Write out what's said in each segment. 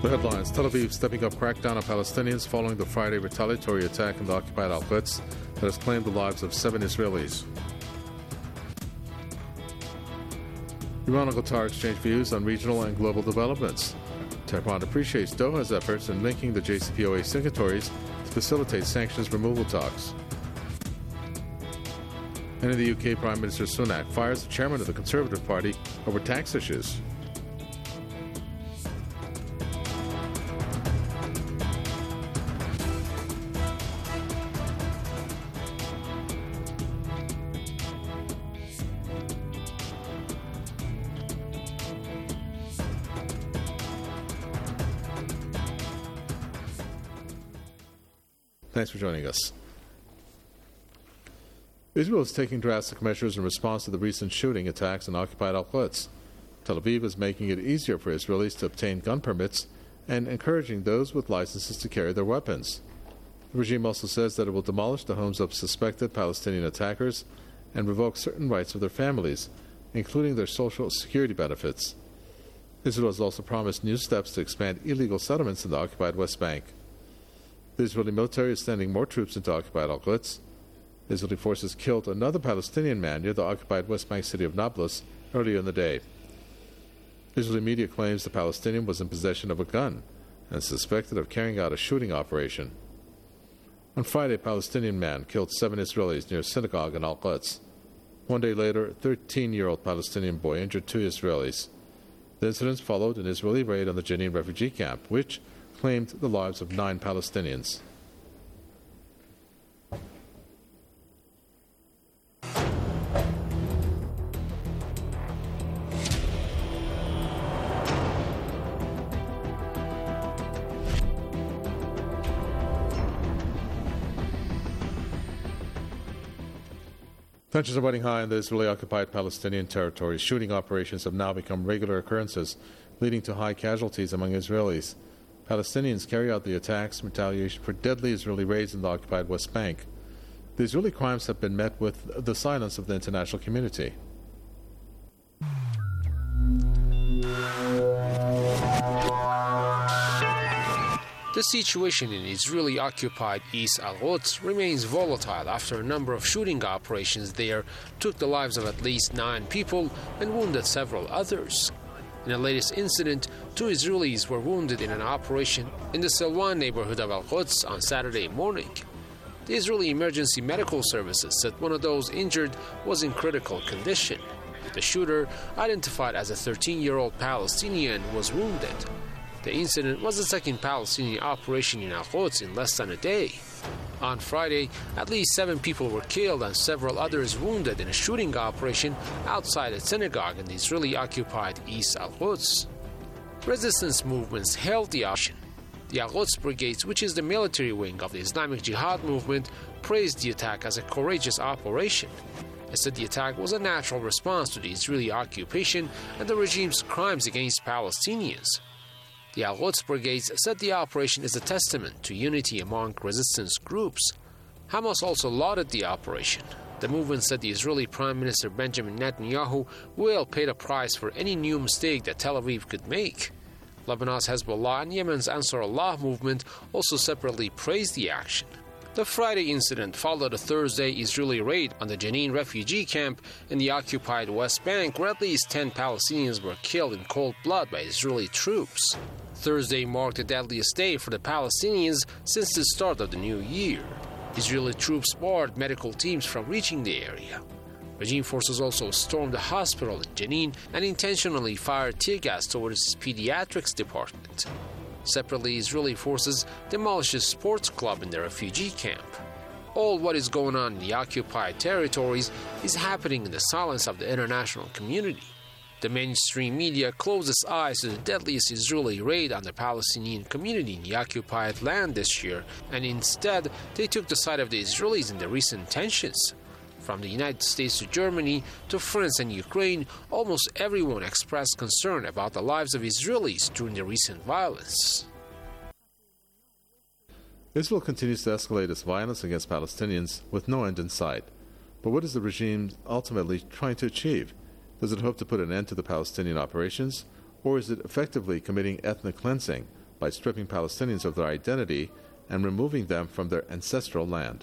The headlines: Tel Aviv stepping up crackdown on Palestinians following the Friday retaliatory attack in the occupied Al-Quds that has claimed the lives of 7 Israelis. Iran and Qatar exchange views on regional and global developments. Tehran appreciates Doha's efforts in linking the JCPOA signatories to facilitate sanctions removal talks. And in the UK, Prime Minister Sunak fires the chairman of the Conservative Party over tax issues. Thanks for joining us. Israel is taking drastic measures in response to the recent shooting attacks in occupied Al-Quds. Tel Aviv is making it easier for Israelis to obtain gun permits and encouraging those with licenses to carry their weapons. The regime also says that it will demolish the homes of suspected Palestinian attackers and revoke certain rights of their families, including their social security benefits. Israel has also promised new steps to expand illegal settlements in the occupied West Bank. The Israeli military is sending more troops into occupied Al-Quds. Israeli forces killed another Palestinian man near the occupied West Bank city of Nablus earlier in the day. Israeli media claims the Palestinian was in possession of a gun and suspected of carrying out a shooting operation. On Friday, a Palestinian man killed 7 Israelis near a synagogue in Al-Quds. One day later, a 13-year-old Palestinian boy injured 2 Israelis. The incidents followed an Israeli raid on the Jenin refugee camp, which claimed the lives of 9 Palestinians. Tensions are running high in the Israeli-occupied Palestinian territories. Shooting operations have now become regular occurrences, leading to high casualties among Israelis. Palestinians carry out the attacks in retaliation for deadly Israeli raids in the occupied West Bank. The Israeli crimes have been met with the silence of the international community. The situation in Israeli-occupied East Al-Quds remains volatile after a number of shooting operations there took the lives of at least 9 people and wounded several others. In the latest incident, 2 Israelis were wounded in an operation in the Silwan neighborhood of Al-Quds on Saturday morning. The Israeli Emergency Medical Services said one of those injured was in critical condition. The shooter, identified as a 13-year-old Palestinian, was wounded. The incident was the second Palestinian operation in Al-Quds in less than a day. On Friday, at least 7 people were killed and several others wounded in a shooting operation outside a synagogue in the Israeli-occupied East Al-Quds. Resistance movements hailed the action. The Al-Quds Brigades, which is the military wing of the Islamic Jihad movement, praised the attack as a courageous operation. It said the attack was a natural response to the Israeli occupation and the regime's crimes against Palestinians. The Al-Quds Brigades said the operation is a testament to unity among resistance groups. Hamas also lauded the operation. The movement said the Israeli Prime Minister Benjamin Netanyahu will pay the price for any new mistake that Tel Aviv could make. Lebanon's Hezbollah and Yemen's Ansar Allah movement also separately praised the action. The Friday incident followed a Thursday Israeli raid on the Jenin refugee camp in the occupied West Bank, where at least 10 Palestinians were killed in cold blood by Israeli troops. Thursday marked the deadliest day for the Palestinians since the start of the new year. Israeli troops barred medical teams from reaching the area. Regime forces also stormed the hospital in Jenin and intentionally fired tear gas towards its pediatrics department. Separately, Israeli forces demolished a sports club in the refugee camp. All what is going on in the occupied territories is happening in the silence of the international community. The mainstream media closed its eyes to the deadliest Israeli raid on the Palestinian community in the occupied land this year, and instead they took the side of the Israelis in the recent tensions. From the United States to Germany to France and Ukraine, almost everyone expressed concern about the lives of Israelis during the recent violence. Israel continues to escalate its violence against Palestinians with no end in sight. But what is the regime ultimately trying to achieve? Does it hope to put an end to the Palestinian operations, or is it effectively committing ethnic cleansing by stripping Palestinians of their identity and removing them from their ancestral land.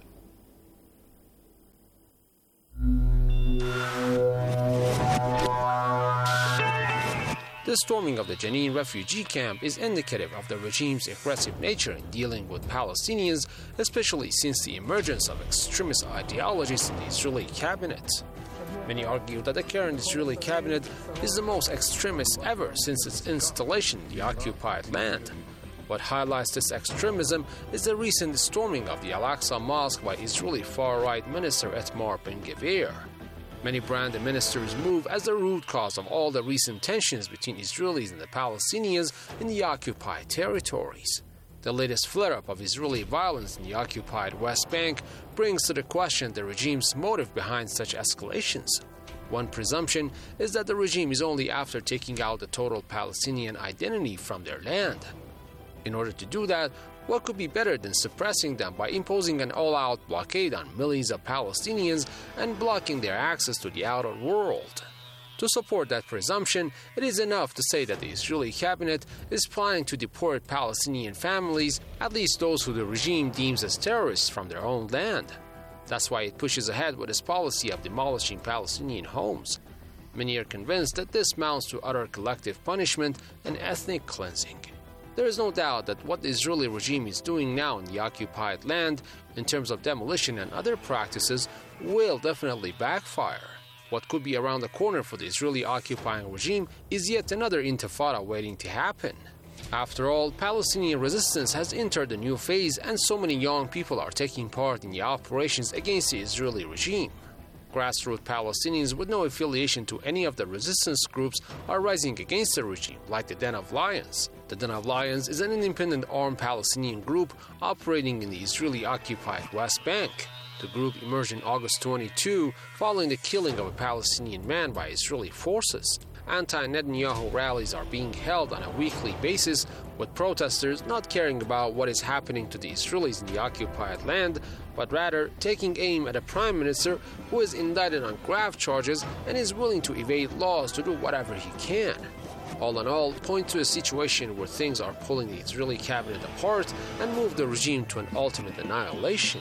The storming of the Jenin refugee camp is indicative of the regime's aggressive nature in dealing with Palestinians, especially since the emergence of extremist ideologies in the Israeli cabinet. Many argue that the current Israeli cabinet is the most extremist ever since its installation in the occupied land. What highlights this extremism is the recent storming of the Al-Aqsa Mosque by Israeli far-right minister Itamar Ben-Gvir. Many brand the minister's move as the root cause of all the recent tensions between Israelis and the Palestinians in the occupied territories. The latest flare-up of Israeli violence in the occupied West Bank brings to the question the regime's motive behind such escalations. One presumption is that the regime is only after taking out the total Palestinian identity from their land. In order to do that, what could be better than suppressing them by imposing an all-out blockade on millions of Palestinians and blocking their access to the outer world? To support that presumption, it is enough to say that the Israeli cabinet is planning to deport Palestinian families, at least those who the regime deems as terrorists, from their own land. That's why it pushes ahead with its policy of demolishing Palestinian homes. Many are convinced that this amounts to utter collective punishment and ethnic cleansing. There is no doubt that what the Israeli regime is doing now in the occupied land, in terms of demolition and other practices, will definitely backfire. What could be around the corner for the Israeli occupying regime is yet another intifada waiting to happen. After all, Palestinian resistance has entered a new phase, and so many young people are taking part in the operations against the Israeli regime. Grassroots Palestinians with no affiliation to any of the resistance groups are rising against the regime, like the Den of Lions. The Den of Lions is an independent armed Palestinian group operating in the Israeli-occupied West Bank. The group emerged in August 22 following the killing of a Palestinian man by Israeli forces. Anti-Netanyahu rallies are being held on a weekly basis, with protesters not caring about what is happening to the Israelis in the occupied land, but rather taking aim at a prime minister who is indicted on grave charges and is willing to evade laws to do whatever he can. All in all, point to a situation where things are pulling the Israeli cabinet apart and move the regime to an ultimate annihilation.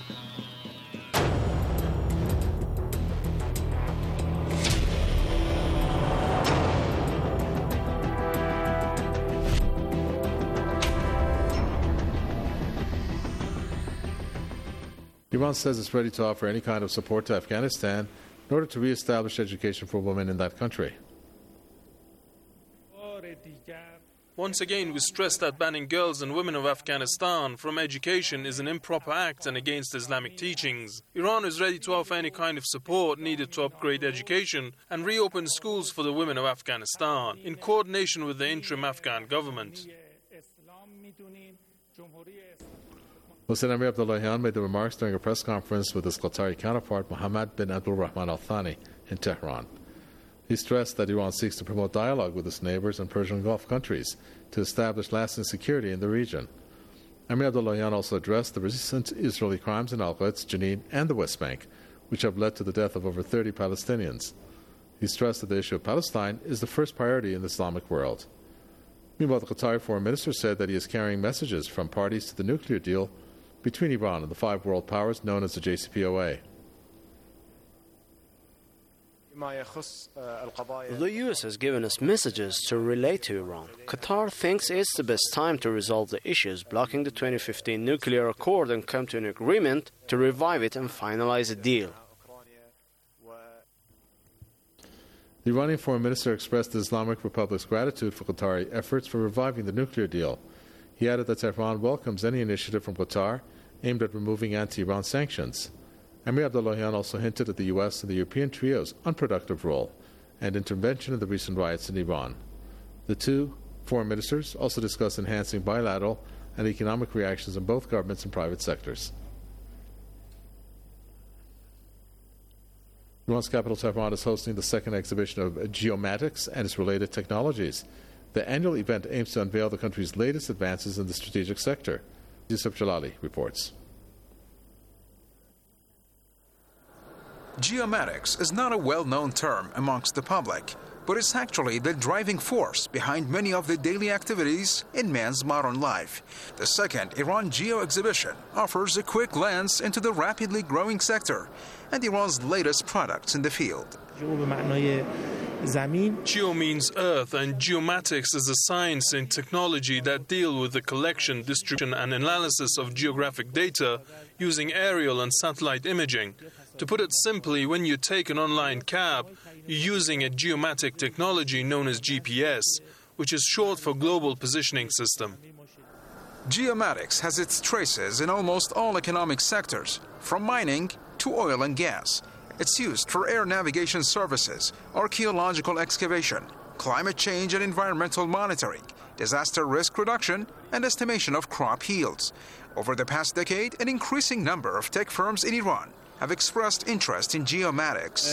Iran says it's ready to offer any kind of support to Afghanistan in order to re-establish education for women in that country. Once again, we stress that banning girls and women of Afghanistan from education is an improper act and against Islamic teachings. Iran is ready to offer any kind of support needed to upgrade education and reopen schools for the women of Afghanistan, in coordination with the interim Afghan government. Hossein Amir Abdullahian made the remarks during a press conference with his Qatari counterpart Mohammed bin Abdul Rahman Al Thani in Tehran. He stressed that Iran seeks to promote dialogue with its neighbors and Persian Gulf countries to establish lasting security in the region. Amir Abdullahian also addressed the recent Israeli crimes in Al-Quds, Jenin, and the West Bank, which have led to the death of over 30 Palestinians. He stressed that the issue of Palestine is the first priority in the Islamic world. Meanwhile, the Qatari foreign minister said that he is carrying messages from parties to the nuclear deal between Iran and the five world powers known as the JCPOA. The US has given us messages to relay to Iran. Qatar thinks it's the best time to resolve the issues blocking the 2015 nuclear accord and come to an agreement to revive it and finalize a deal. The Iranian foreign minister expressed the Islamic Republic's gratitude for Qatari efforts for reviving the nuclear deal. He added that Tehran welcomes any initiative from Qatar aimed at removing anti-Iran sanctions. Amir Abdullahian also hinted at the U.S. and the European trio's unproductive role and intervention in the recent riots in Iran. The two foreign ministers also discussed enhancing bilateral and economic reactions in both governments and private sectors. Iran's capital Tehran is hosting the second exhibition of geomatics and its related technologies. The annual event aims to unveil the country's latest advances in the strategic sector. Yusuf Jalali reports. Geomatics is not a well-known term amongst the public, but is actually the driving force behind many of the daily activities in man's modern life. The second Iran Geo exhibition offers a quick glance into the rapidly growing sector and Iran's latest products in the field. Geo means earth, and geomatics is a science and technology that deal with the collection, distribution and analysis of geographic data using aerial and satellite imaging. To put it simply, when you take an online cab, you're using a geomatic technology known as GPS, which is short for Global Positioning System. Geomatics has its traces in almost all economic sectors, from mining to oil and gas. It's used for air navigation services, archaeological excavation, climate change and environmental monitoring, disaster risk reduction, and estimation of crop yields. Over the past decade, an increasing number of tech firms in Iran have expressed interest in geomatics.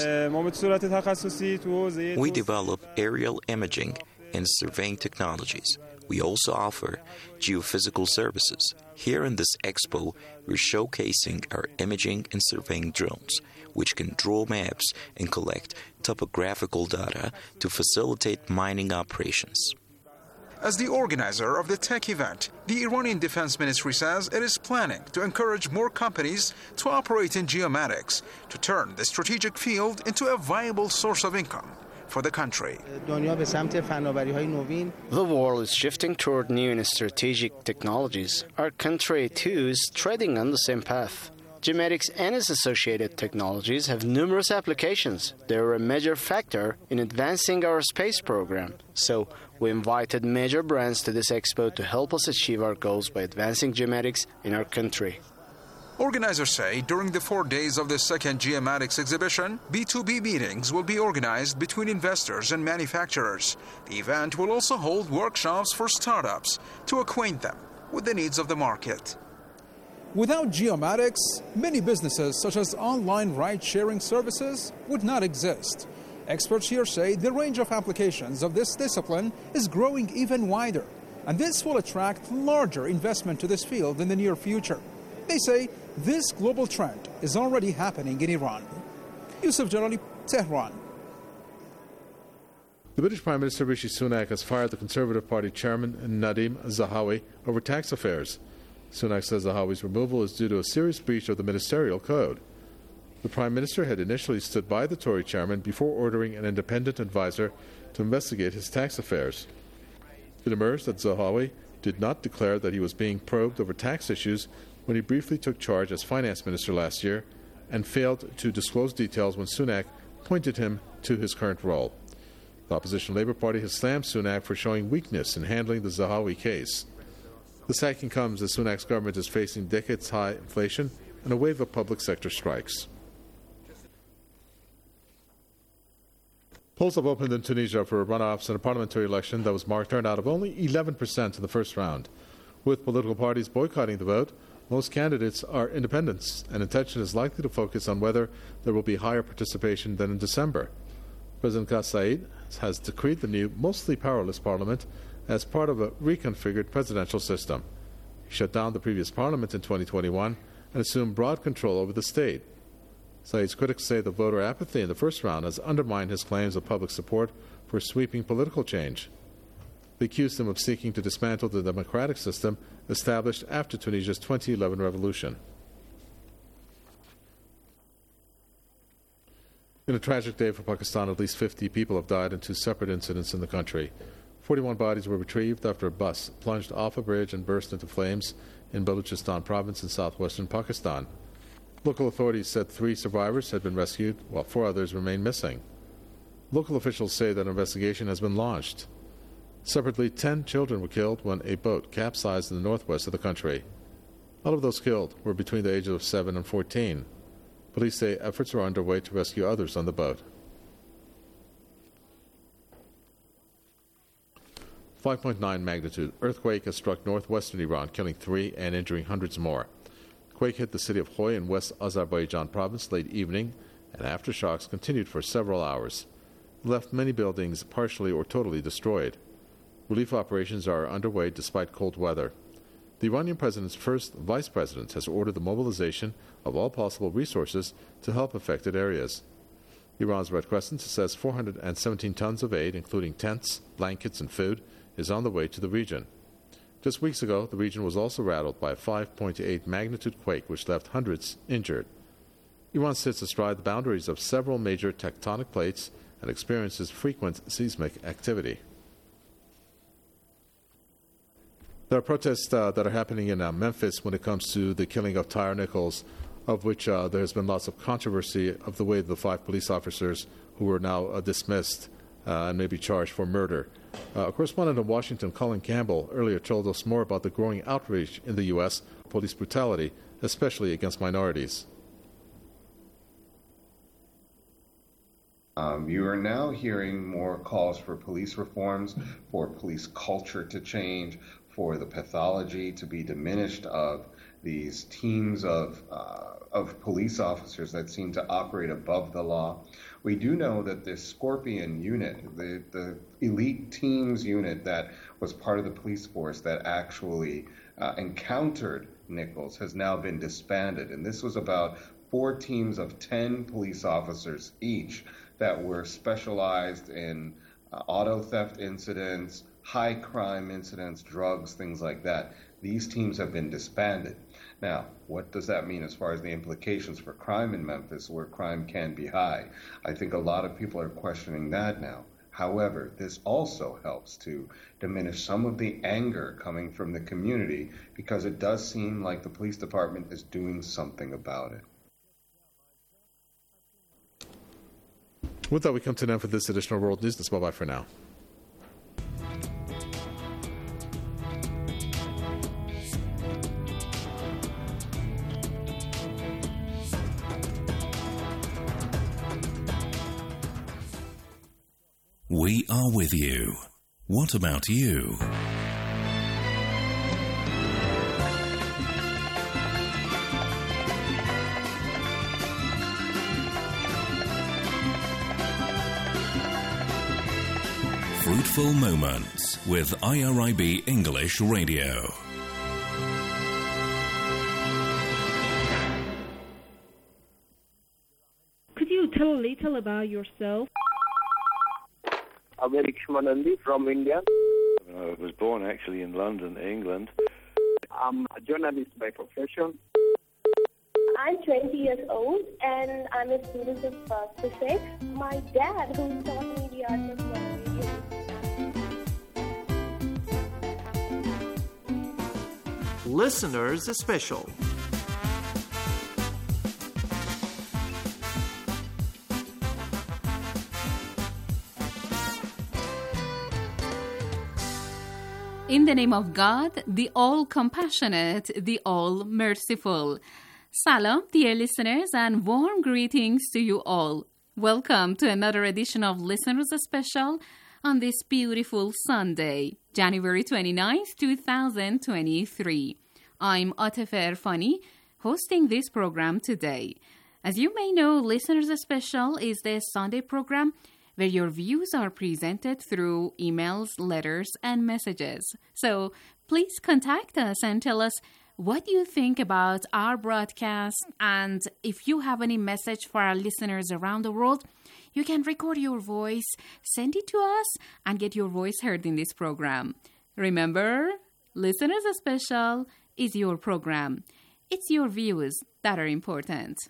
We develop aerial imaging and surveying technologies. We also offer geophysical services. Here in this expo, we're showcasing our imaging and surveying drones, which can draw maps and collect topographical data to facilitate mining operations. As the organizer of the tech event, the Iranian Defense Ministry says it is planning to encourage more companies to operate in geomatics to turn the strategic field into a viable source of income for the country. The world is shifting toward new and strategic technologies. Our country, too, is treading on the same path. Geomatics and its associated technologies have numerous applications. They are a major factor in advancing our space program. So, we invited major brands to this expo to help us achieve our goals by advancing geomatics in our country. Organizers say during the 4 days of the second geomatics exhibition, B2B meetings will be organized between investors and manufacturers. The event will also hold workshops for startups to acquaint them with the needs of the market. Without geomatics, many businesses such as online ride-sharing services would not exist. Experts here say the range of applications of this discipline is growing even wider, and this will attract larger investment to this field in the near future. They say this global trend is already happening in Iran. Yusuf Jalali, Tehran. The British Prime Minister Rishi Sunak has fired the Conservative Party chairman Nadim Zahawi over tax affairs. Sunak says Zahawi's removal is due to a serious breach of the ministerial code. The Prime Minister had initially stood by the Tory chairman before ordering an independent advisor to investigate his tax affairs. It emerged that Zahawi did not declare that he was being probed over tax issues when he briefly took charge as finance minister last year and failed to disclose details when Sunak pointed him to his current role. The opposition Labour Party has slammed Sunak for showing weakness in handling the Zahawi case. The sacking comes as Sunak's government is facing decades-high inflation and a wave of public sector strikes. Polls have opened in Tunisia for runoffs in a parliamentary election that was marked turnout of only 11% in the first round. With political parties boycotting the vote, most candidates are independents, and attention is likely to focus on whether there will be higher participation than in December. President Kais Saied has decreed the new, mostly powerless parliament as part of a reconfigured presidential system. He shut down the previous parliament in 2021 and assumed broad control over the state. Said's critics say the voter apathy in the first round has undermined his claims of public support for sweeping political change. They accused him of seeking to dismantle the democratic system established after Tunisia's 2011 revolution. In a tragic day for Pakistan, at least 50 people have died in two separate incidents in the country. 41 bodies were retrieved after a bus plunged off a bridge and burst into flames in Balochistan province in southwestern Pakistan. Local authorities said 3 survivors had been rescued, while 4 others remain missing. Local officials say that an investigation has been launched. Separately, 10 children were killed when a boat capsized in the northwest of the country. All of those killed were between the ages of 7 and 14. Police say efforts are underway to rescue others on the boat. 5.9 magnitude earthquake has struck northwestern Iran, killing 3 and injuring hundreds more. The quake hit the city of Khoy in West Azerbaijan province late evening, and aftershocks continued for several hours. It left many buildings partially or totally destroyed. Relief operations are underway despite cold weather. The Iranian president's first vice president has ordered the mobilization of all possible resources to help affected areas. Iran's Red Crescent says 417 tons of aid, including tents, blankets, and food, is on the way to the region. Just weeks ago, the region was also rattled by a 5.8 magnitude quake which left hundreds injured. Iran sits astride the boundaries of several major tectonic plates and experiences frequent seismic activity. There are protests that are happening in Memphis when it comes to the killing of Tyre Nichols, of which there has been lots of controversy of the way the 5 police officers who were now dismissed and may be charged for murder. Correspondent in Washington, Colin Campbell, earlier told us more about the growing outrage in the U.S. police brutality, especially against minorities. You are now hearing more calls for police reforms, for police culture to change, for the pathology to be diminished of these teams of police officers that seem to operate above the law. We do know that this Scorpion unit, the elite teams unit that was part of the police force that actually encountered Nichols, has now been disbanded. And this was about 4 teams of 10 police officers each that were specialized in auto theft incidents, high crime incidents, drugs, things like that. These teams have been disbanded. Now, what does that mean as far as the implications for crime in Memphis, where crime can be high? I think a lot of people are questioning that now. However, this also helps to diminish some of the anger coming from the community, because it does seem like the police department is doing something about it. With that, we come to an end for this edition of World News. That's bye-bye for now. We are with you. What about you? Fruitful Moments with IRIB English Radio. Could you tell a little about yourself? Amerik Shmanandi from India. I was born actually in London, England. I'm a journalist by profession. I'm 20 years old and I'm a student of physics. My dad, who taught me the art of radio. Listeners Special. In the name of God, the all-compassionate, the all-merciful. Salam, dear listeners, and warm greetings to you all. Welcome to another edition of Listeners Special on this beautiful Sunday, January 29th, 2023. I'm Atefer Fani, hosting this program today. As you may know, Listeners Special is the Sunday program where your views are presented through emails, letters, and messages. So please contact us and tell us what you think about our broadcast. And if you have any message for our listeners around the world, you can record your voice, send it to us, and get your voice heard in this program. Remember, Listeners Special is your program. It's your views that are important.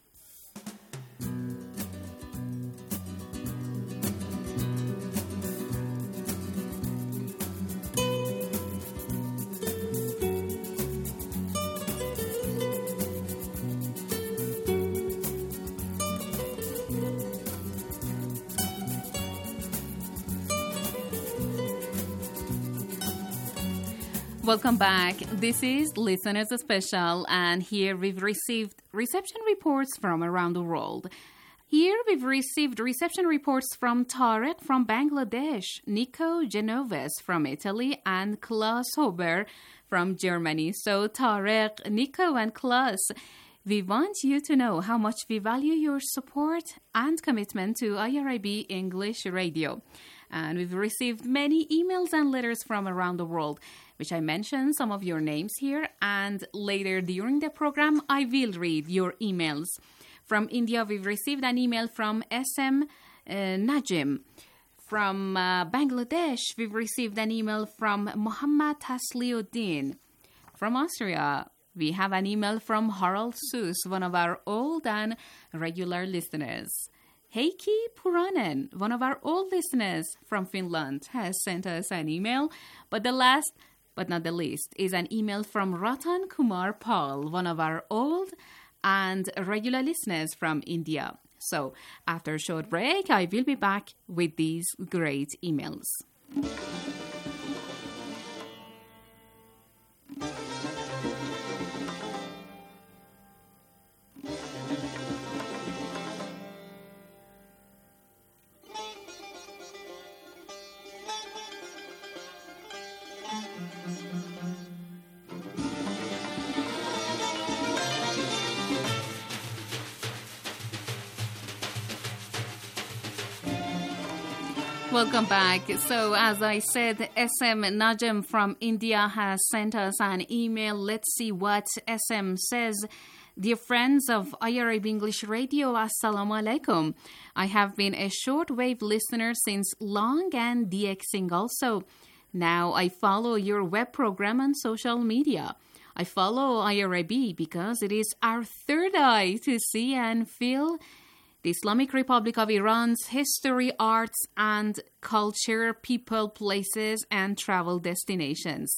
Welcome back. This is Listeners Special, and here we've received reception reports from around the world. Here we've received reception reports from Tarek from Bangladesh, Nico Genoves from Italy, and Klaus Hober from Germany. So Tarek, Nico, and Klaus, we want you to know how much we value your support and commitment to IRIB English Radio. And we've received many emails and letters from around the world, which I mentioned some of your names here, and later during the program, I will read your emails. From India, we've received an email from SM Najim. From Bangladesh, we've received an email from Muhammad Tasliuddin. From Austria, we have an email from Harald Sus, one of our old and regular listeners. Heikki Puranen, one of our old listeners from Finland, has sent us an email. But the last, but not the least, is an email from Ratan Kumar Paul, one of our old and regular listeners from India. So, after a short break, I will be back with these great emails. Welcome back. So, as I said, SM Najam from India has sent us an email. Let's see what SM says. Dear friends of IRIB English Radio, Assalamu alaikum. I have been a shortwave listener since long and DXing also. Now I follow your web program on social media. I follow IRIB because it is our third eye to see and feel the Islamic Republic of Iran's history, arts, and culture, people, places, and travel destinations.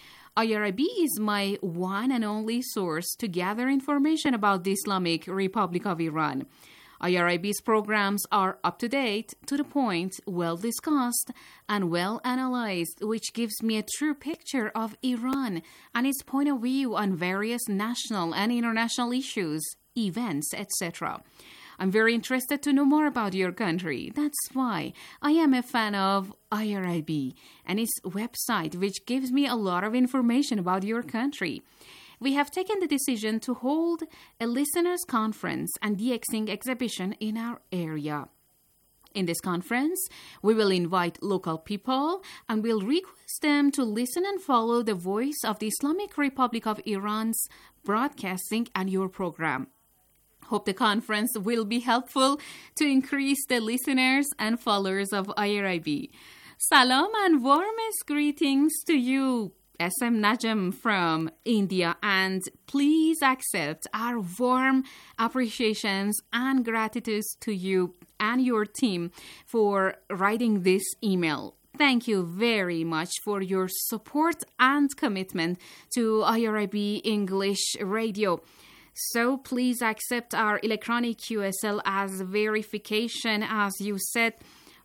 IRIB is my one and only source to gather information about the Islamic Republic of Iran. IRIB's programs are up to date, to the point, well discussed, and well analyzed, which gives me a true picture of Iran and its point of view on various national and international issues, events, etc. I'm very interested to know more about your country. That's why I am a fan of IRIB and its website, which gives me a lot of information about your country. We have taken the decision to hold a listeners' conference and DXing exhibition in our area. In this conference, we will invite local people and will request them to listen and follow the voice of the Islamic Republic of Iran's broadcasting and your program. Hope the conference will be helpful to increase the listeners and followers of IRIB. Salam and warmest greetings to you, SM Najam from India, and please accept our warm appreciations and gratitude to you and your team for writing this email. Thank you very much for your support and commitment to IRIB English Radio. So please accept our electronic QSL as verification. As you said,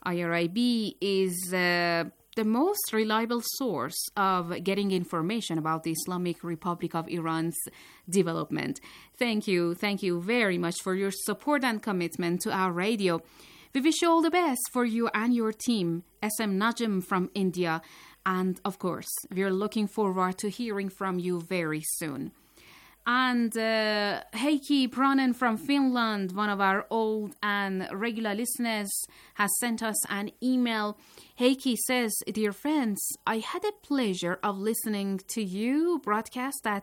IRIB is the most reliable source of getting information about the Islamic Republic of Iran's development. Thank you very much for your support and commitment to our radio. We wish you all the best for you and your team, SM Najam from India. And of course, we're looking forward to hearing from you very soon. And Heikki Puranen from Finland, one of our old and regular listeners, has sent us an email. Heikki says, Dear friends, I had the pleasure of listening to you broadcast at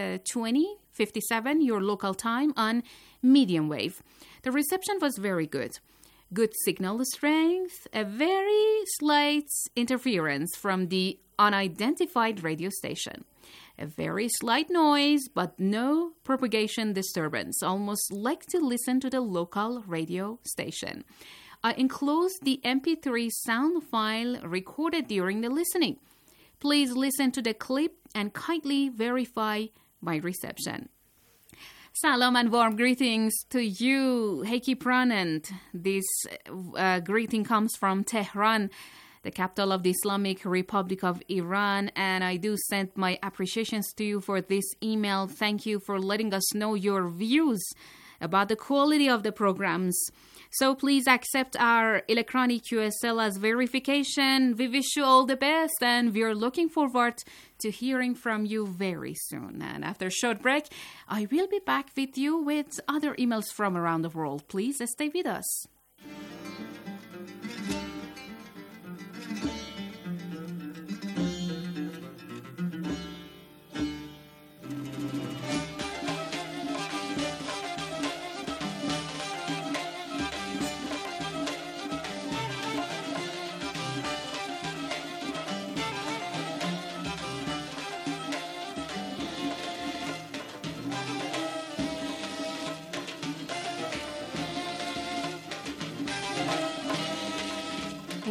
20:57 your local time on medium wave. The reception was very good. Good signal strength, a very slight interference from the unidentified radio station. A very slight noise, but no propagation disturbance, almost like to listen to the local radio station. I enclosed the MP3 sound file recorded during the listening. Please listen to the clip and kindly verify my reception. Salam and warm greetings to you, Heikki Puranen. This greeting comes from Tehran, the capital of the Islamic Republic of Iran, and I do send my appreciations to you for this email. Thank you for letting us know your views about the quality of the programs. So please accept our electronic QSL as verification. We wish you all the best, and we're looking forward to hearing from you very soon. And after a short break, I will be back with you with other emails from around the world. Please stay with us.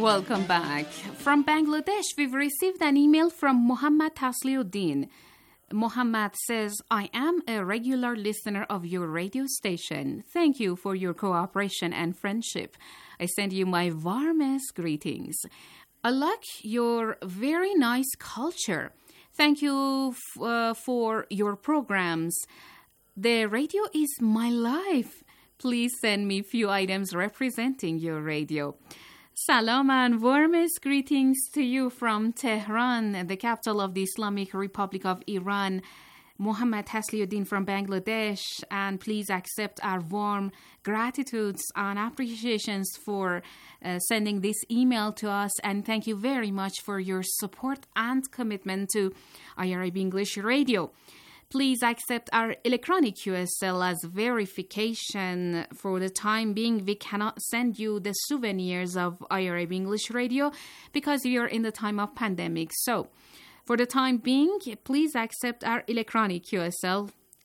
Welcome back. From Bangladesh, we've received an email from Muhammad Tasliuddin. Muhammad says, I am a regular listener of your radio station. Thank you for your cooperation and friendship. I send you my warmest greetings. I like your very nice culture. Thank you for your programs. The radio is my life. Please send me a few items representing your radio. Salam and warmest greetings to you from Tehran, the capital of the Islamic Republic of Iran. Muhammad Tasliuddin from Bangladesh, and please accept our warm gratitudes and appreciations for sending this email to us, and thank you very much for your support and commitment to IRIB English Radio. Please accept our electronic QSL as verification. For the time being, we cannot send you the souvenirs of IRIB English Radio because we are in the time of pandemic. So, for the time being, please accept our electronic QSL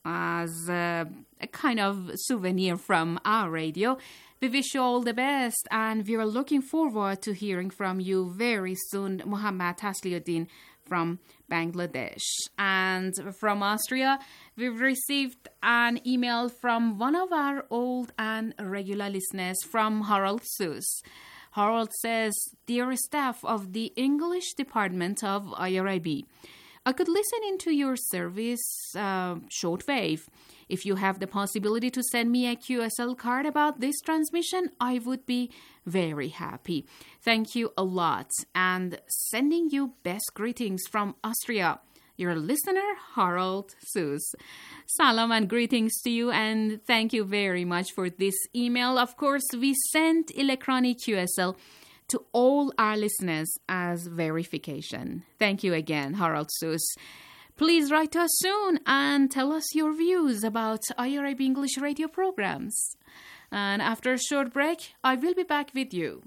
as a kind of souvenir from our radio. We wish you all the best, and we are looking forward to hearing from you very soon. Muhammad Tasliuddin from Bangladesh. And from Austria, we've received an email from one of our old and regular listeners, from Harald Sus. Harold says, Dear staff of the English Department of IRIB, I could listen into your service shortwave. If you have the possibility to send me a QSL card about this transmission, I would be very happy. Thank you a lot. And sending you best greetings from Austria. Your listener, Harold Sus. Salam and greetings to you, and thank you very much for this email. Of course, we sent electronic QSL to all our listeners as verification. Thank you again, Harold Sus. Please write to us soon and tell us your views about IRIB English radio programs. And after a short break, I will be back with you.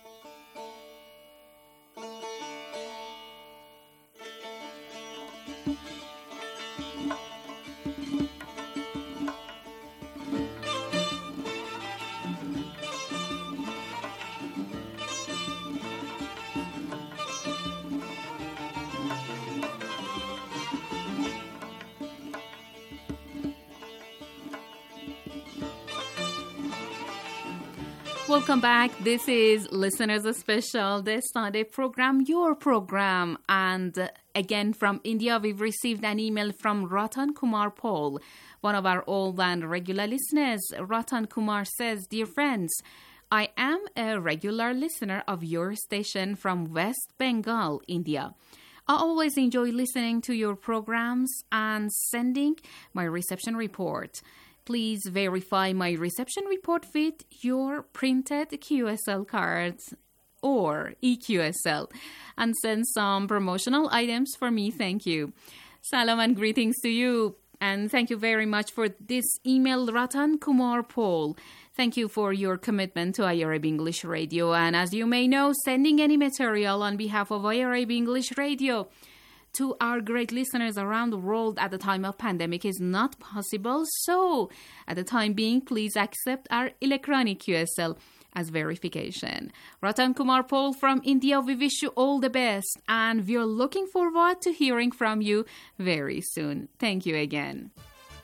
Welcome back. This is Listeners Special, the Sunday program, your program. And again, from India, we've received an email from Ratan Kumar Paul, one of our old and regular listeners. Ratan Kumar says, Dear friends, I am a regular listener of your station from West Bengal, India. I always enjoy listening to your programs and sending my reception report. Please verify my reception report with your printed QSL cards or EQSL and send some promotional items for me. Thank you. Salam and greetings to you. And thank you very much for this email, Ratan Kumar Paul. Thank you for your commitment to IRIB English Radio. And as you may know, sending any material on behalf of IRIB English Radio to our great listeners around the world at the time of pandemic is not possible. So, at the time being, please accept our electronic QSL as verification. Ratan Kumar Paul from India, we wish you all the best, and we're looking forward to hearing from you very soon. Thank you again.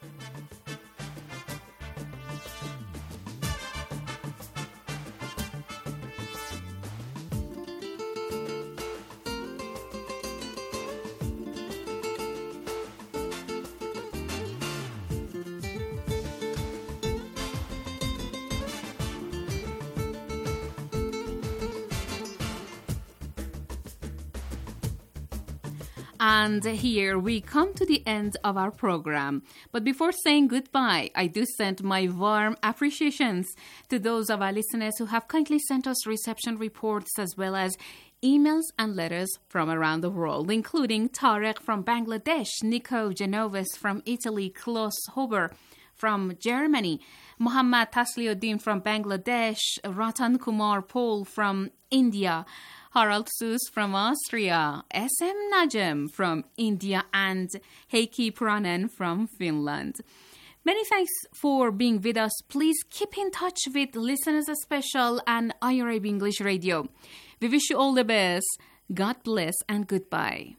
And here we come to the end of our program. But before saying goodbye, I do send my warm appreciations to those of our listeners who have kindly sent us reception reports as well as emails and letters from around the world, including Tarek from Bangladesh, Nico Genoves from Italy, Klaus Huber from Germany, Muhammad Tasliuddin from Bangladesh, Ratan Kumar Paul from India, Harald Sus from Austria, SM Najem from India, and Heikki Pranen from Finland. Many thanks for being with us. Please keep in touch with Listeners Special and IRIB English Radio. We wish you all the best. God bless and goodbye.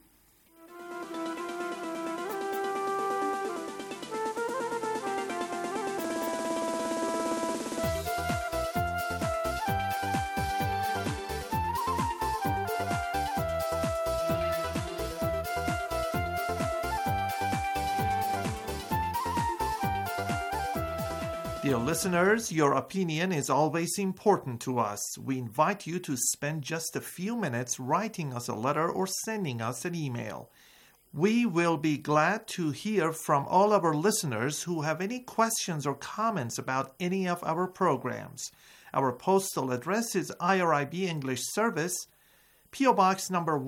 Dear listeners, your opinion is always important to us. We invite you to spend just a few minutes writing us a letter or sending us an email. We will be glad to hear from all our listeners who have any questions or comments about any of our programs. Our postal address is IRIB English Service, P.O. Box number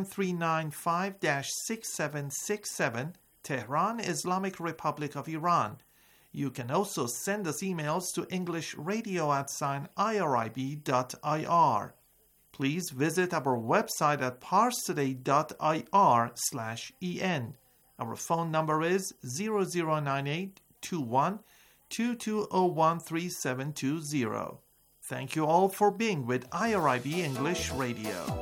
19395-6767, Tehran, Islamic Republic of Iran. You can also send us emails to englishradio@irib.ir. Please visit our website at parstoday.ir/en. Our phone number is 0098-21-2201-3720. Thank you all for being with IRIB English Radio.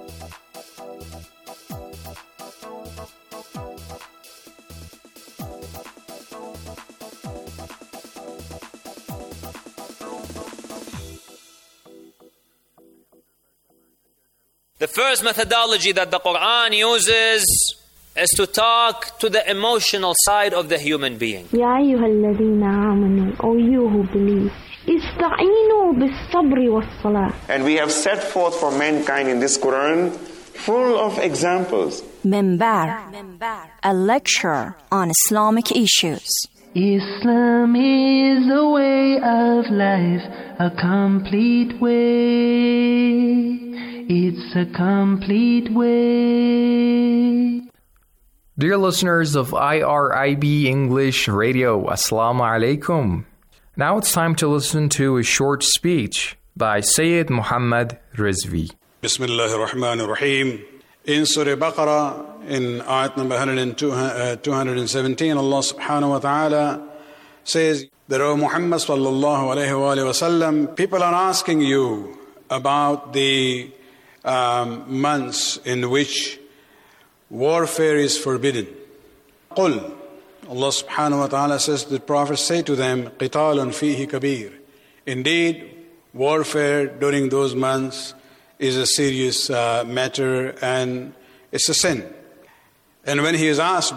The first methodology that the Quran uses is to talk to the emotional side of the human being. يا أيها الذين آمنوا, O you who believe, استعينوا بالصبر والصلاة. And we have set forth for mankind in this Quran full of examples. Minbar, a lecture on Islamic issues. Islam is a way of life, a complete way. It's a complete way. Dear listeners of IRIB English Radio, Assalamu alaikum. Now it's time to listen to a short speech by Sayyid Muhammad Rizvi. Bismillah ar-Rahman ar-Rahim. In Surah Baqarah, in ayat number 217, Allah subhanahu wa ta'ala says that, O Muhammad sallallahu alayhi wa sallam, people are asking you about the months in which warfare is forbidden. قُلْ, Allah subhanahu wa ta'ala says to the Prophet, say to them, قِتَالٌ فِيهِ كَبِيرٌ. Indeed, warfare during those months is a serious matter and it's a sin. And when he is asked,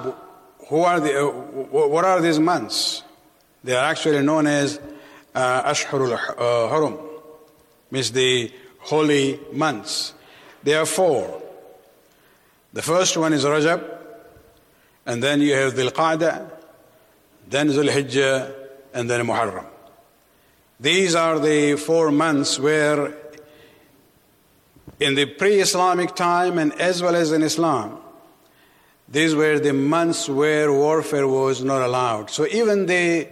what are these months? They are actually known as Ashhurul Hurum, means the holy months. There are 4. The first one is Rajab, and then you have Dhul Qa'dah, then Dhul Hijjah, and then Muharram. These are the 4 months where in the pre-Islamic time and as well as in Islam, these were the months where warfare was not allowed. So even the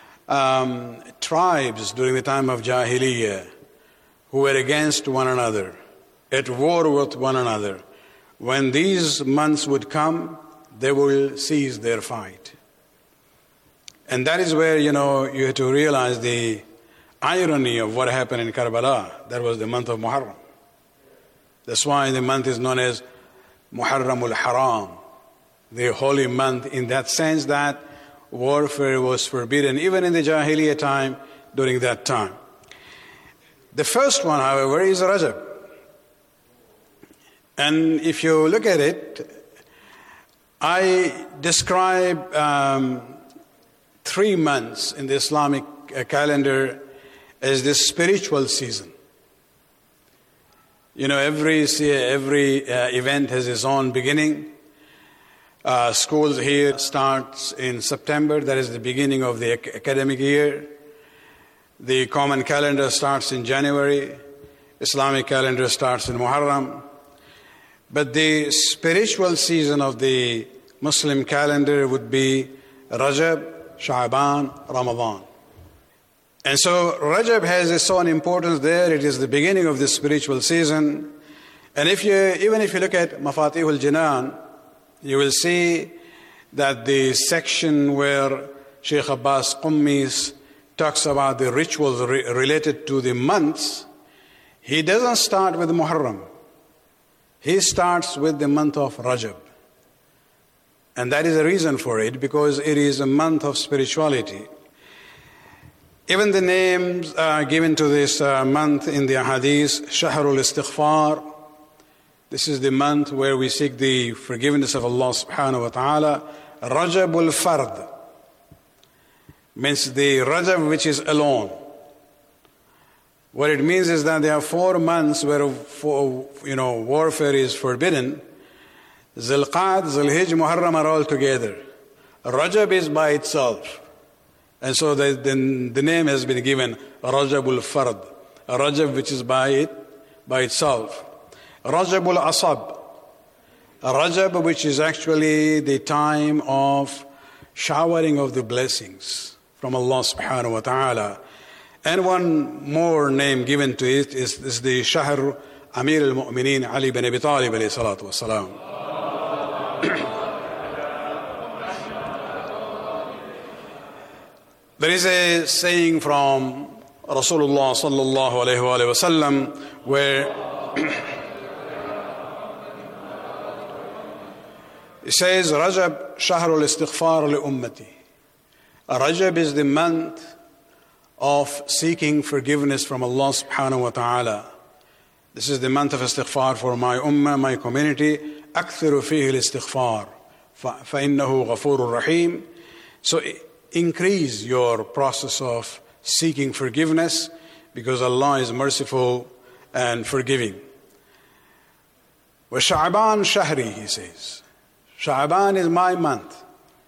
tribes during the time of Jahiliyyah who were against one another, at war with one another, when these months would come, they will cease their fight. And that is where, you have to realize the irony of what happened in Karbala. That was the month of Muharram. That's why the month is known as Muharramul Haram, the holy month, in that sense that warfare was forbidden, even in the Jahiliyyah time, during that time. The first one, however, is Rajab. And if you look at it, I describe 3 months in the Islamic calendar as the spiritual season. Every event has its own beginning. Schools here starts in September. That is the beginning of the academic year. The common calendar starts in January. Islamic calendar starts in Muharram. But the spiritual season of the Muslim calendar would be Rajab, Sha'ban, Ramadan. And so Rajab has its own importance there. It is the beginning of the spiritual season. And even if you look at Mafatihul Jinan, you will see that the section where Sheikh Abbas Qummi talks about the rituals related to the months, he doesn't start with Muharram. He starts with the month of Rajab. And that is the reason for it, because it is a month of spirituality. Even the names given to this month in the Hadith, Shahrul Istighfar, this is the month where we seek the forgiveness of Allah subhanahu wa ta'ala. Rajabul Fard means the Rajab which is alone. What it means is that there are 4 months where warfare is forbidden. Zilqa'd, Zilhijj, Muharram are all together. Rajab is by itself. And so the name has been given Rajabul Fard. Rajab which is by itself. Rajabul Asab. Rajab which is actually the time of showering of the blessings from Allah subhanahu wa ta'ala. And one more name given to it is the Shahr Amir al-Mu'mineen Ali bin Abi Talib alayhi salatu wa salam. There is a saying from Rasulullah sallallahu alayhi wa sallam where it says, Rajab shahrul istighfar li ummati. Rajab is the month of seeking forgiveness from Allah subhanahu wa ta'ala. This is the month of istighfar for my ummah, my community. أكثر فيه الاستغفار فإنه غفور رحيم. So increase your process of seeking forgiveness, because Allah is merciful and forgiving. وشعبان شهري, he says. Sha'ban is my month.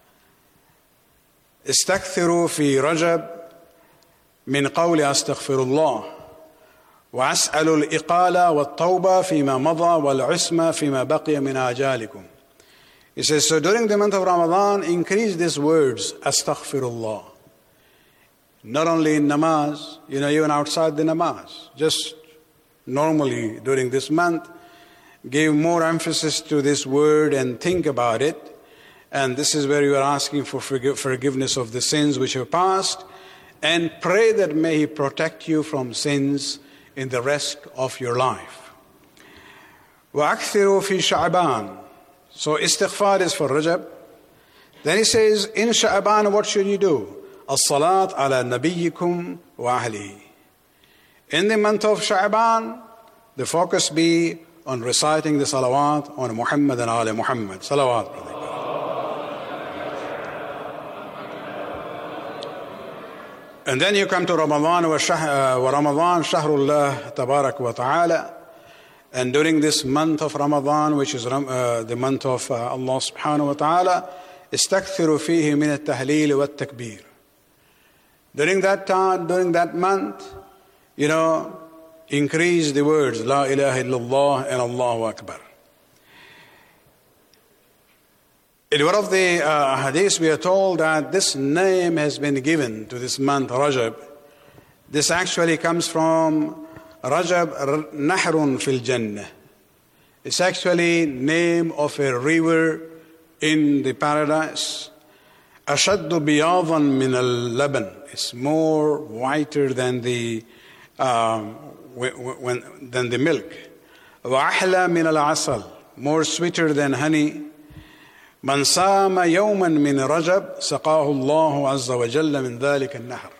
استكثروا في رجب من قول أستغفر الله وأسأل الإقالة والتوبة فيما مضى والعصمة فيما بقي من آجالكم. He says, so during the month of Ramadan, increase these words, Astaghfirullah. Not only in namaz, even outside the namaz. Just normally during this month, give more emphasis to this word and think about it. And this is where you are asking for forgiveness of the sins which have passed. And pray that may He protect you from sins in the rest of your life. وَأَكْثِرُوا فِي شَعْبَانِ. So istighfar is for Rajab. Then he says, in Sha'ban, what should you do? As-salat ala nabiyyikum wa ahlihi. In the month of Sha'ban, the focus be on reciting the salawat on Muhammad and Ali Muhammad. Salawat, brother. And then you come to Ramadan, wa Ramadan shahrullah tabarak wa ta'ala. And during this month of Ramadan, which is the month of Allah subhanahu wa ta'ala, استكثروا فيه من التهليل والتكبير. During that time, during that month, increase the words La ilaha illallah and Allahu Akbar. In one of the hadiths, we are told that this name has been given to this month, Rajab. This actually comes from Rajab Nahrun fil Jannah. It's actually name of a river in the paradise. Ashaddu biyadan min al-laban. It's more whiter than the milk. Wa ahla min al-asal. More sweeter than honey. Man sama yawman min Rajab saqahu Allahu azza wa jalla min dhalika al-nahr.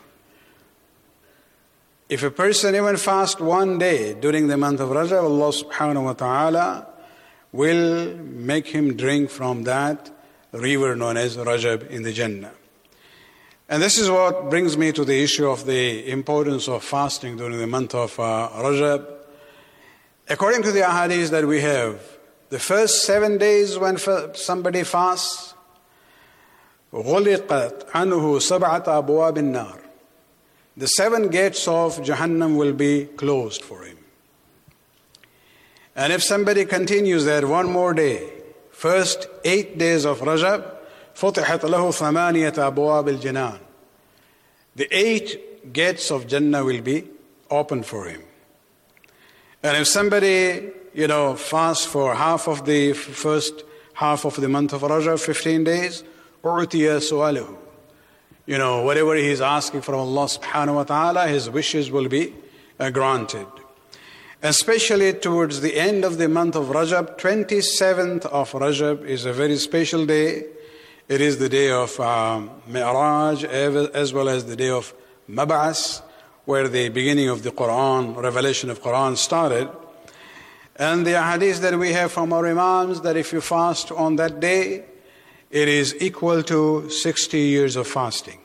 If a person even fasts one day during the month of Rajab, Allah subhanahu wa ta'ala will make him drink from that river known as Rajab in the Jannah. And this is what brings me to the issue of the importance of fasting during the month of Rajab. According to the ahadith that we have, the first 7 days when somebody fasts, غُلِقَتْ عَنْهُ سَبْعَةَ أَبْوَابِ النَّارِ. The 7 gates of Jahannam will be closed for him. And if somebody continues there one more day, first 8 days of Rajab, فُتِحَتْ لَهُ ثَمَانِيَةَ أَبْوَابِ الْجِنَانِ. The 8 gates of Jannah will be open for him. And if somebody, fasts for half of the first half of the month of Rajab, 15 days, أُعْتِيَ سُؤَالُهُ. whatever he is asking from Allah subhanahu wa ta'ala, his wishes will be granted. Especially towards the end of the month of Rajab, 27th of Rajab is a very special day. It is the day of Mi'raj, as well as the day of Mab'as, where the beginning of the Quran, revelation of Quran started. And the hadith that we have from our Imams, that if you fast on that day, it is equal to 60 years of fasting.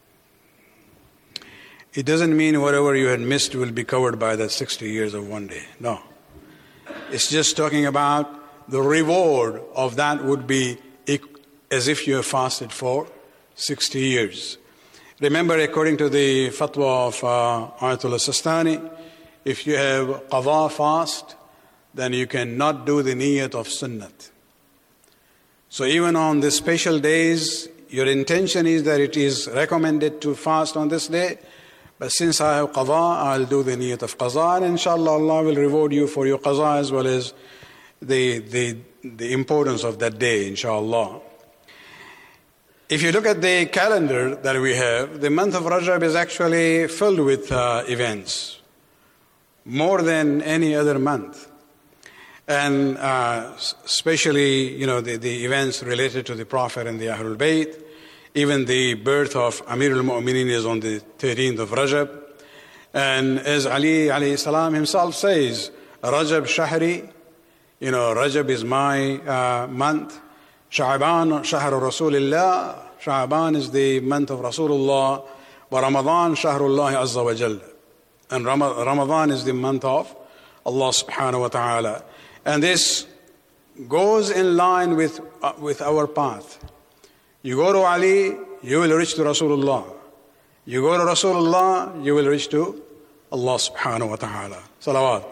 It doesn't mean whatever you had missed will be covered by that 60 years of one day. No. It's just talking about the reward of that would be as if you have fasted for 60 years. Remember, according to the fatwa of Ayatollah Sistani, if you have qadha fast, then you cannot do the niyat of sunnat. So even on the special days, your intention is that it is recommended to fast on this day, but since I have qadha, I'll do the niyat of qadha, and inshallah Allah will reward you for your qadha as well as the importance of that day, inshallah. If you look at the calendar that we have, the month of Rajab is actually filled with events, more than any other month. And especially, the events related to the Prophet and the Ahlul Bayt. Even the birth of Amir al-Mu'mineen is on the 13th of Rajab. And as Ali alayhi salam himself says, Rajab Shahri, Rajab is my month. Sha'ban Shahru Rasulillah, Sha'ban is the month of Rasulullah. Wa Ramadan Shahrullah Azza wa Jalla. And Ramadan is the month of Allah subhanahu wa ta'ala. And this goes in line with our path. You go to Ali, you will reach to Rasulullah. You go to Rasulullah, you will reach to Allah subhanahu wa ta'ala. Salawat.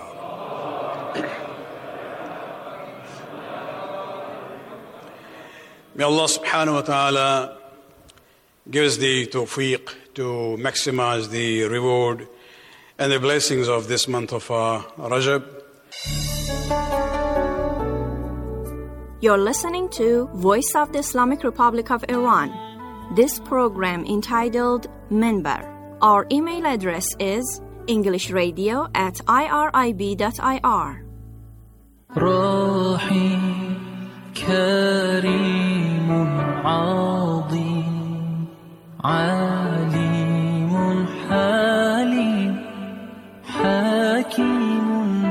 May Allah subhanahu wa ta'ala give us the tawfiq to maximize the reward and the blessings of this month of Rajab. You're listening to Voice of the Islamic Republic of Iran. This program entitled Minbar. Our email address is englishradio@irib.ir. كريم عظيم عليم حليم حكيم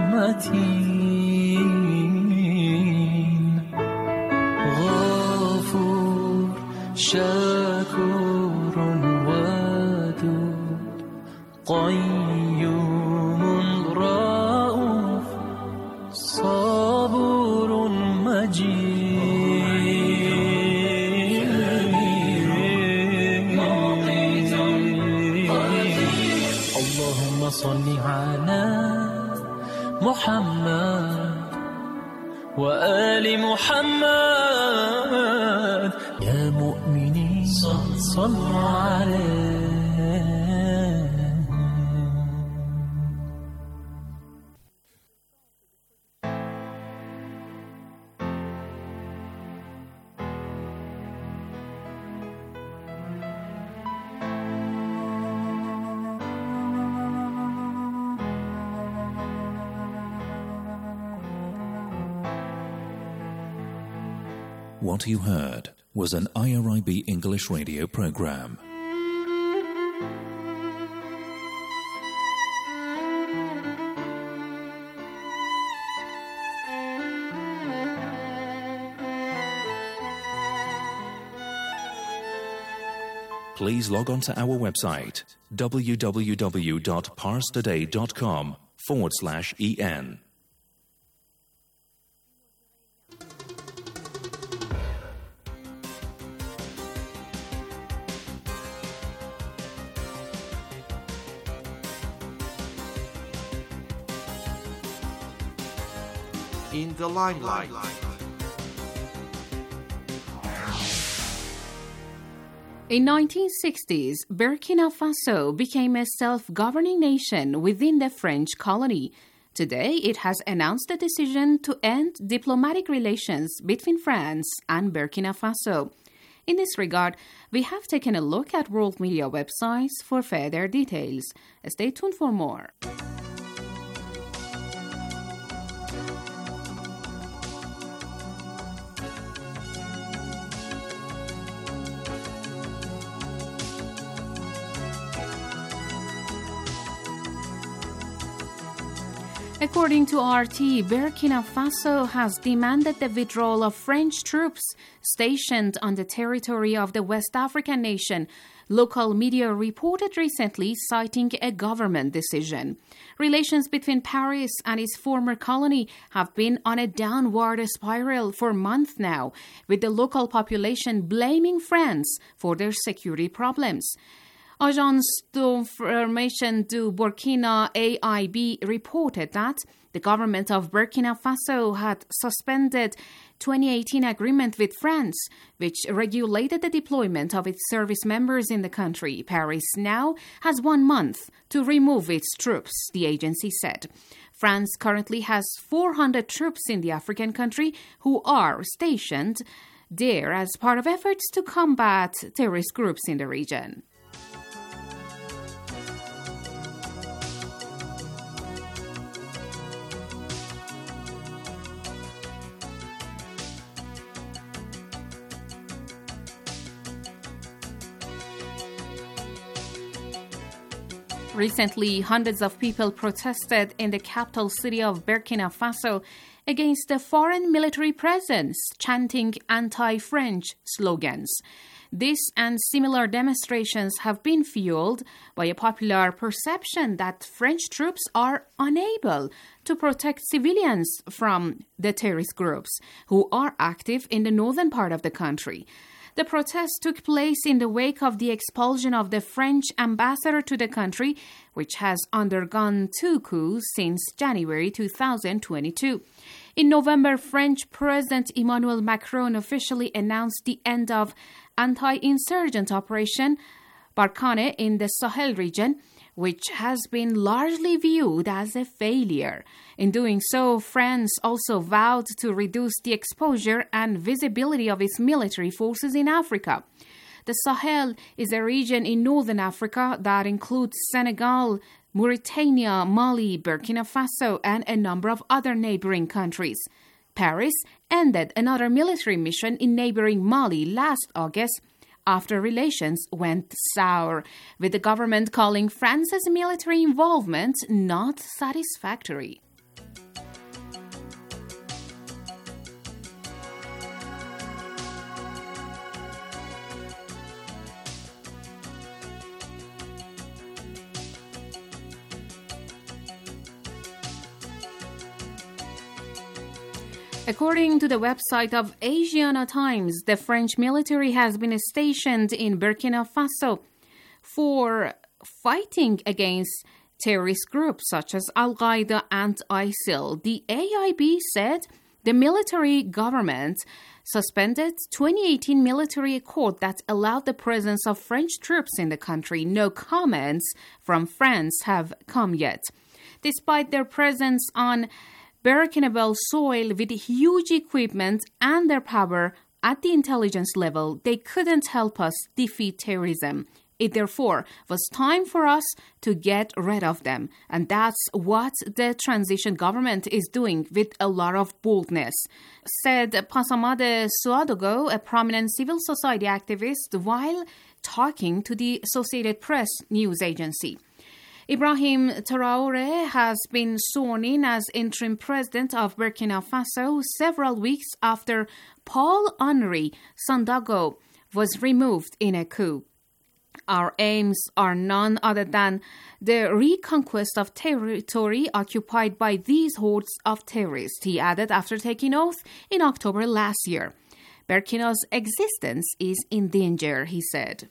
متين غفور شكور ودود قيوم رؤوف صبور مجيد صل على محمد وآل محمد يا مؤمنين صلوا عليه. What you heard was an IRIB English radio program. Please log on to our website www.parstoday.com/en. In the limelight. In 1960s, Burkina Faso became a self-governing nation within the French colony. Today, it has announced the decision to end diplomatic relations between France and Burkina Faso. In this regard, we have taken a look at world media websites for further details. Stay tuned for more. According to RT, Burkina Faso has demanded the withdrawal of French troops stationed on the territory of the West African nation, local media reported recently, citing a government decision. Relations between Paris and its former colony have been on a downward spiral for months now, with the local population blaming France for their security problems. Agence d'Information du Burkina AIB reported that the government of Burkina Faso had suspended 2018 agreement with France, which regulated the deployment of its service members in the country. Paris now has 1 month to remove its troops, the agency said. France currently has 400 troops in the African country who are stationed there as part of efforts to combat terrorist groups in the region. Recently, hundreds of people protested in the capital city of Burkina Faso against the foreign military presence, chanting anti-French slogans. This and similar demonstrations have been fueled by a popular perception that French troops are unable to protect civilians from the terrorist groups who are active in the northern part of the country. The protest took place in the wake of the expulsion of the French ambassador to the country, which has undergone 2 coups since January 2022. In November, French President Emmanuel Macron officially announced the end of anti-insurgent Operation Barkhane in the Sahel region, which has been largely viewed as a failure. In doing so, France also vowed to reduce the exposure and visibility of its military forces in Africa. The Sahel is a region in northern Africa that includes Senegal, Mauritania, Mali, Burkina Faso, and a number of other neighboring countries. Paris ended another military mission in neighboring Mali last August, after relations went sour, with the government calling France's military involvement not satisfactory. According to the website of Asiana Times, the French military has been stationed in Burkina Faso for fighting against terrorist groups such as Al-Qaeda and ISIL. The AIB said the military government suspended 2018 military accord that allowed the presence of French troops in the country. No comments from France have come yet. Despite their presence on Burkinabé soil with huge equipment and their power at the intelligence level, they couldn't help us defeat terrorism. It therefore was time for us to get rid of them. And that's what the transition government is doing with a lot of boldness, said Pasamade Souadogo, a prominent civil society activist, while talking to the Associated Press news agency. Ibrahim Traoré has been sworn in as interim president of Burkina Faso several weeks after Paul-Henri Sandaogo was removed in a coup. Our aims are none other than the reconquest of territory occupied by these hordes of terrorists, he added after taking oath in October last year. Burkina's existence is in danger, he said.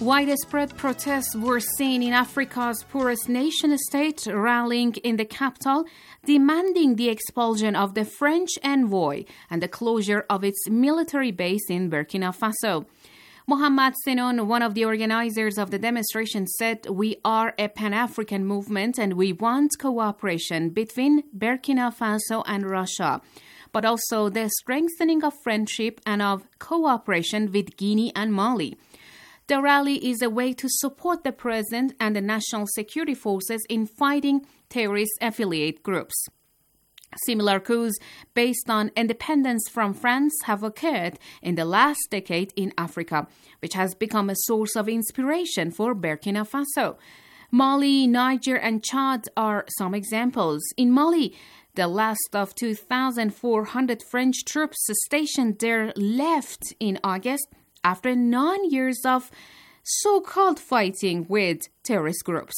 Widespread protests were seen in Africa's poorest nation-state, rallying in the capital, demanding the expulsion of the French envoy and the closure of its military base in Burkina Faso. Mohamed Sinon, one of the organizers of the demonstration, said, "We are a Pan-African movement and we want cooperation between Burkina Faso and Russia, but also the strengthening of friendship and of cooperation with Guinea and Mali. The rally is a way to support the president and the national security forces in fighting terrorist affiliate groups." Similar coups based on independence from France have occurred in the last decade in Africa, which has become a source of inspiration for Burkina Faso. Mali, Niger, and Chad are some examples. In Mali, the last of 2,400 French troops stationed there left in August after 9 years of so-called fighting with terrorist groups.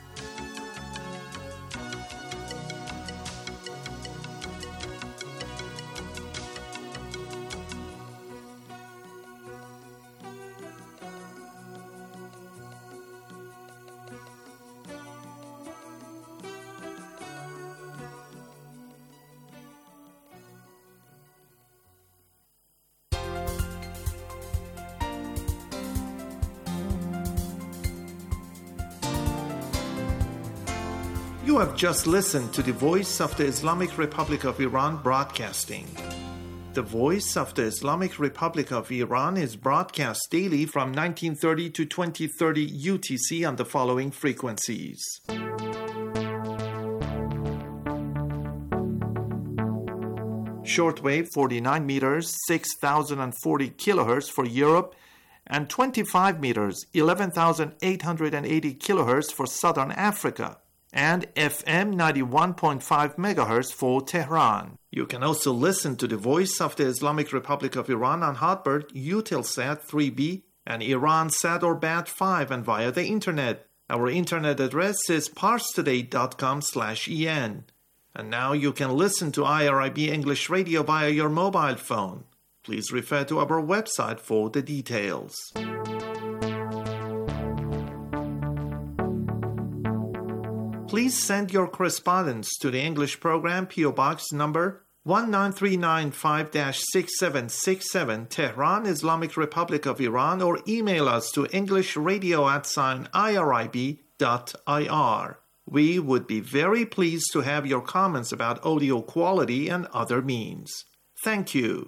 You have just listened to the Voice of the Islamic Republic of Iran broadcasting. The Voice of the Islamic Republic of Iran is broadcast daily from 1930 to 2030 UTC on the following frequencies. Shortwave 49 meters, 6,040 kilohertz for Europe, and 25 meters, 11,880 kilohertz for Southern Africa, and FM 91.5 megahertz for Tehran. You can also listen to the Voice of the Islamic Republic of Iran on Hotbird, Eutelsat 3B, and Iransat or Bat5, and via the internet. Our internet address is parstoday.com/en. And now you can listen to IRIB English Radio via your mobile phone. Please refer to our website for the details. Please send your correspondence to the English program, P.O. Box number 19395-6767, Tehran, Islamic Republic of Iran, or email us to englishradio@irib.ir. We would be very pleased to have your comments about audio quality and other means. Thank you.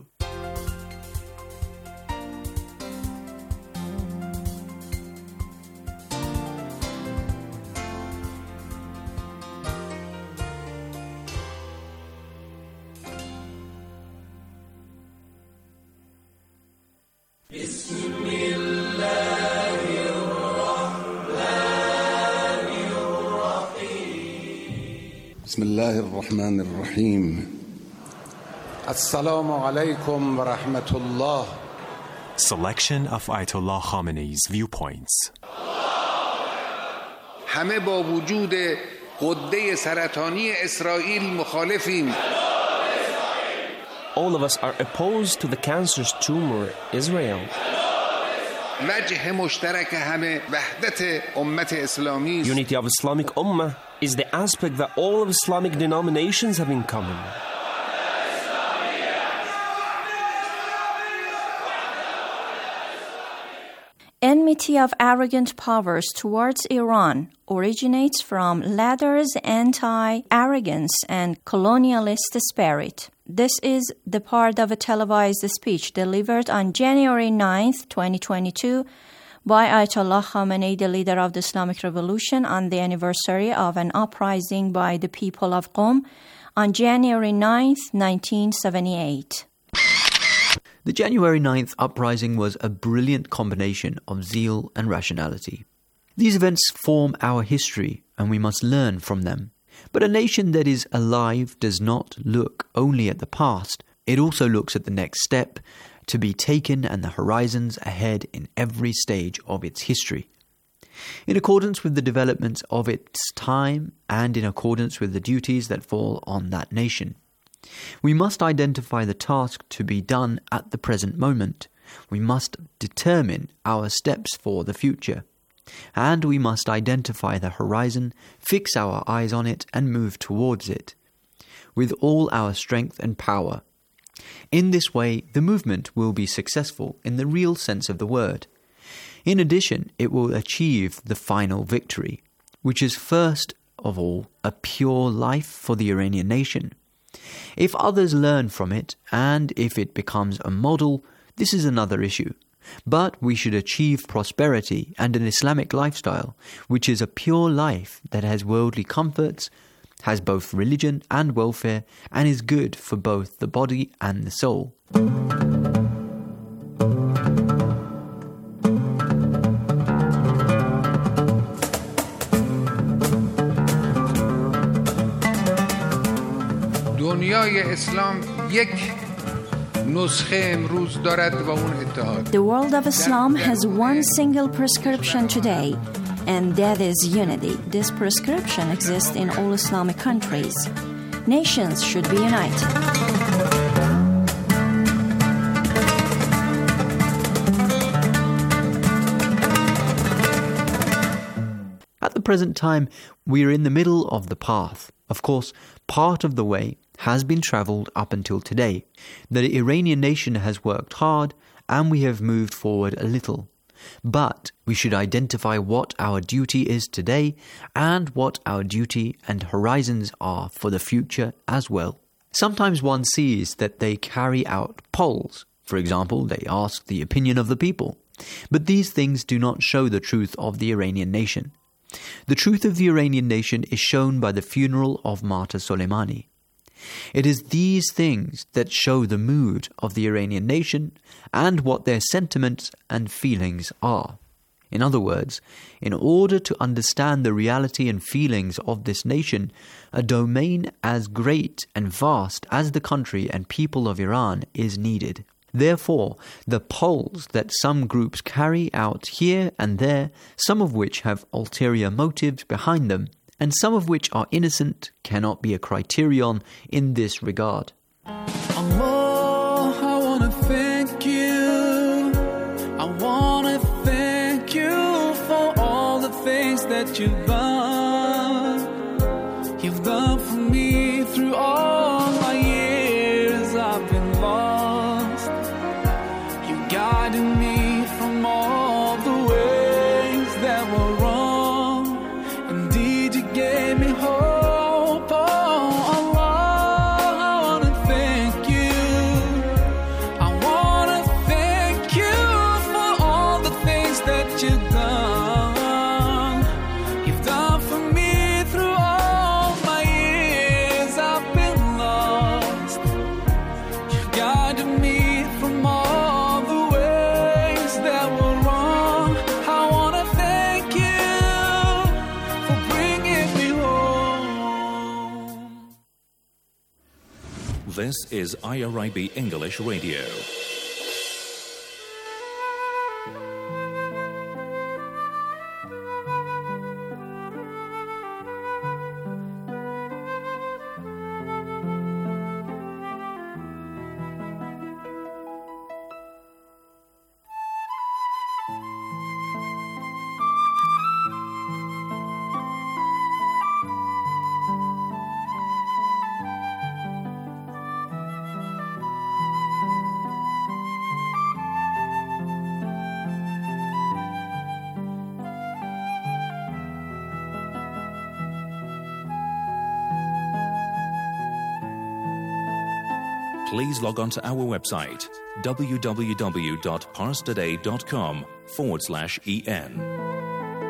بسم الله الرحمن الرحيم السلام عليكم ورحمة الله. Selection of Ayatollah Khamenei's viewpoints. همه با وجود غده سرطانی اسرائیل مخالفیم. All of us are opposed to the cancerous tumor, Israel. وجه مشترک همه وحدت امت اسلامی. Unity of Islamic Ummah is the aspect that all of Islamic denominations have in common. Enmity of arrogant powers towards Iran originates from latter's anti-arrogance and colonialist spirit. This is the part of a televised speech delivered on January 9th, 2022, by Ayatollah Khamenei, the leader of the Islamic Revolution, on the anniversary of an uprising by the people of Qom on January 9th, 1978. The January 9th uprising was a brilliant combination of zeal and rationality. These events form our history, and we must learn from them. But a nation that is alive does not look only at the past, it also looks at the next step to be taken and the horizons ahead in every stage of its history. In accordance with the developments of its time and in accordance with the duties that fall on that nation. We must identify the task to be done at the present moment We must determine our steps for the future. And we must identify the horizon, fix our eyes on it, and move towards it with all our strength and power. In this way, the movement will be successful in the real sense of the word. In addition, it will achieve the final victory, which is first of all a pure life for the Iranian nation. If others learn from it, and if it becomes a model, this is another issue. But we should achieve prosperity and an Islamic lifestyle, which is a pure life that has worldly comforts, has both religion and welfare, and is good for both the body and the soul. دنیای اسلام یک نسخه امروز دارد و اون اتحاد. The world of Islam has one single prescription today, and that is unity. This prescription exists in all Islamic countries. Nations should be united. At the present time, we are in the middle of the path. Of course, part of the way has been travelled up until today. The Iranian nation has worked hard, and we have moved forward a little. But we should identify what our duty is today and what our duty and horizons are for the future as well. Sometimes one sees that they carry out polls. For example, they ask the opinion of the people. But these things do not show the truth of the Iranian nation. The truth of the Iranian nation is shown by the funeral of Martyr Soleimani. It is these things that show the mood of the Iranian nation and what their sentiments and feelings are. In other words, in order to understand the reality and feelings of this nation, a domain as great and vast as the country and people of Iran is needed. Therefore, the polls that some groups carry out here and there, some of which have ulterior motives behind them, and some of which are innocent, cannot be a criterion in this regard. Allah, I want to thank you. I want to thank you for all the things that you've done. You've done for me through all my years I've been lost. You guided me from all the ways that were wrong. Indeed, you gave me hope. Oh, Allah, I want to thank you. I want to thank you for all the things that you've done. You've done for me through all my years I've been lost. You've guided me from all the ways that were wrong. I want to thank you for bringing me home. This is IRIB English Radio. Please log on to our website www.parstoday.com/en.